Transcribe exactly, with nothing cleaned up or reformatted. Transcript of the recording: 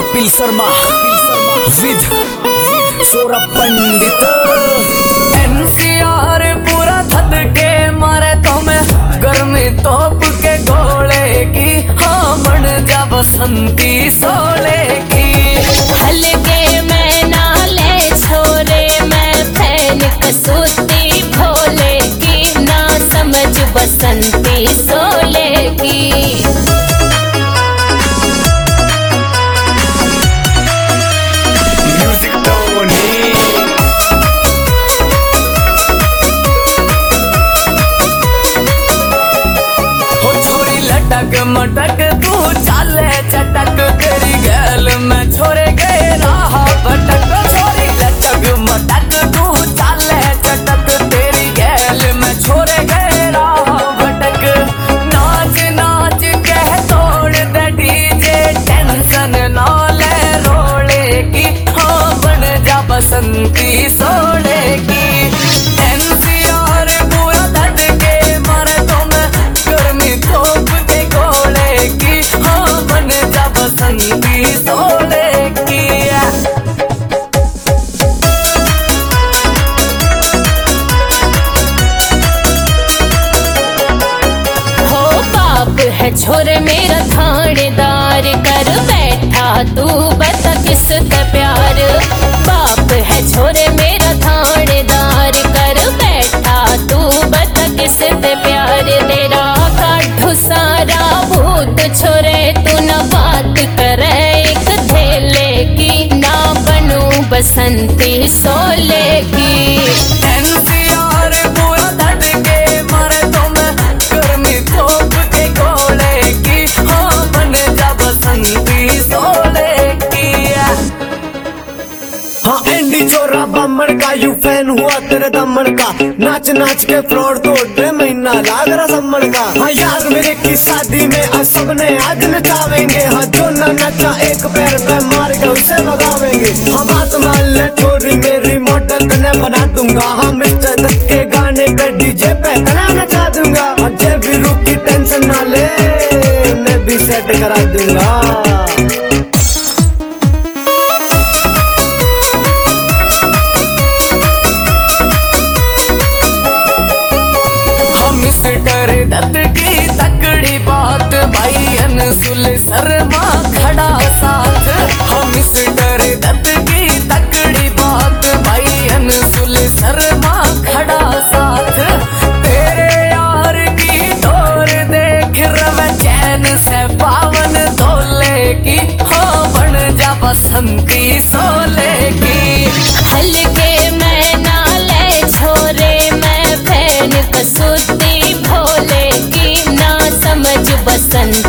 कपिल शर्मा विद सौरभ पंडित। एनसीआर पूरा थद के मारे तो मैं गर्मी तोप के गोले की, हाँ बन जा बसंती सोले की। हलके मैं नाले छोरे मैं फैन कसूती भोले की, ना समझ बसंती सोले की। लटक मटक तू चाले चटक, तेरी गैल में छोरे गए राह भटक। छोरी लटक मटक तू चाले चटक, तेरी गैल में छोरे गए राह भटक। नाच नाच कह तोड़ दे डीजे, टेंशन ना ले रोले की, हाँ बन जा बसंती सोले की। एनसीआर पूरा धट के मारे तो मैं गर्मी थोप के गोले की, हाँ बन जा बसंती सोले की। हो बाप है छोरे मेरा थानेदार, कर बैठा तू बता किसका प्यार। बाप है छोरे मेरा थानेदार, कर बैठा तू बता किसका प्यार। तेरा काठू सारा भूत छोरे, तू न बात करे एक धेले की, ना बनू बसंती सोले की। एनसीआर पूरा धट के मारे तो मैं गर्मी थोप के गोले की, हाँ बन जा बसंती सोले की। हाँ एंडी चोरा बम्मड़ का यू फैन हुआ तेरे दमड़ का, नाच नाच के फ्लोर तोड़ महीना लाग रहा सम्मड़ का। हाँ यार मेरे की शादी में आज सबने आज नचावेंगे, हाँ जो न नचा एक पैर पे मार के उसे भगावेंगे। हाँ बात मान ले छोरी मेरी मॉडल तने बना दूंगा, हाँ मिस्टर दत्त के गाने पे डीजे पे तना नचा दूंगा। हाँ जब भी रुक की टेंशन ना ले, मैं भी सेट करा दूंगा। मिस्टर दत्त की तकड़ी बात, भाई अनसुल शर्मा खड़ा साथ। हम मिस्टर दत्त की तकड़ी बात, भाई अनसुल शर्मा खड़ा साथ। तेरे यार की डोर देख रवे चैन से पावन धोले की, हाँ बन जा बसंती सोले की। हलके मैं नाले छोरे मैं फैन कसूती भोले की, ना समझ बसंत